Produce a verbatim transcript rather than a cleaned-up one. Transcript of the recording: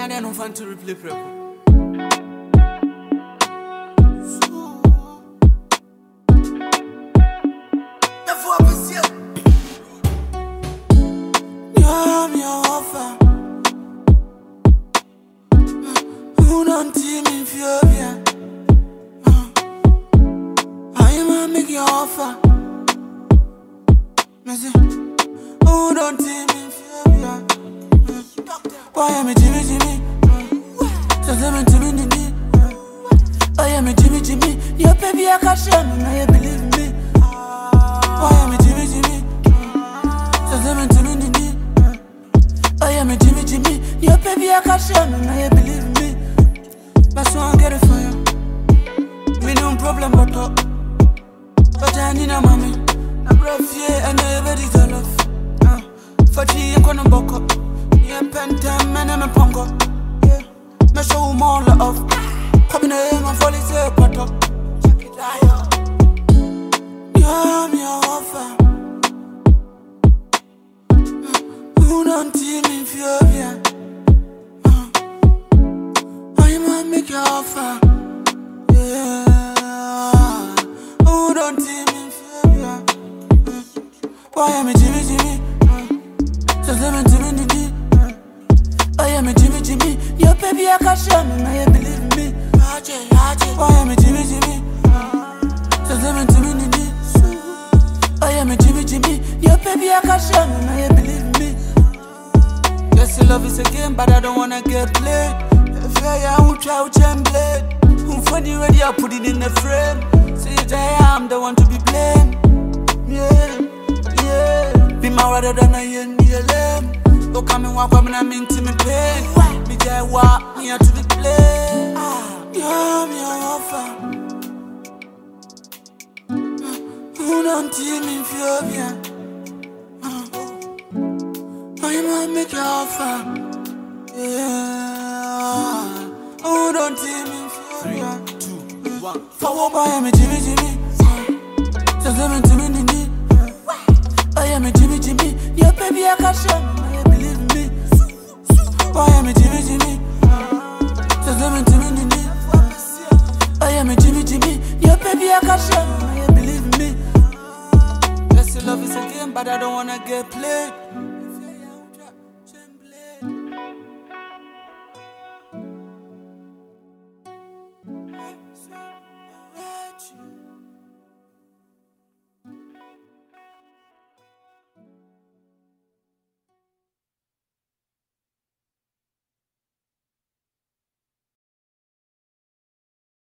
I don't want to replay prep. Offer. Who don't see me feel? Why am I Jimmy Jimmy? So I'm Jimmy Jimmy. I am a Jimmy Jimmy. Your baby I can't share me, now you believe me. Why am I Jimmy Jimmy? So I'm Jimmy Jimmy. I am a Jimmy Jimmy. Your baby I can't share me, now you believe me. That's why I get it for you. Me no problem but talk. But I need a mommy. I'm rough, yeah, and everybody's all off. Uh, for tea, I'm gonna buck up. Yeah, pentam, and I'm a pongo. Yeah, my show more off. Coming in, my folly say, but up. Check it out. Yeah, me a offer. Who don't see me feel, yeah. I'm a make your offer. Why am I Jimmy Jimmy? So I'm Jimmy Jimmy. I am a Jimmy Jimmy. Your baby I can't share me, now you believe me. Why am I Jimmy Jimmy? So I'm Jimmy Jimmy. I am a Jimmy Jimmy. Your baby I can't share me, now you believe me. Yes, love is a game, but I don't wanna get played. If I won't try to blade. Who funny ready, I put it in the frame. Say I am the one to be blamed. Yeah. Be my rather than I am near them. Don't come and walk up and I'm into me pain. Me jay walk me out to the play. Yeah, me a offer. Who don't see me feel me? I might make an offer. Yeah. Who don't see me feel me? Three, two, one. Forward by me Jimmy Jimmy. So seven to me. I am a Jimmy Jimmy. Your baby I can't share me, now you believe me. Why am I Jimmy Jimmy? So I'm Jimmy Jimmy. I am a Jimmy Jimmy. Your baby I can't share me, now you believe me. Yes, love is a game, but I don't wanna get played.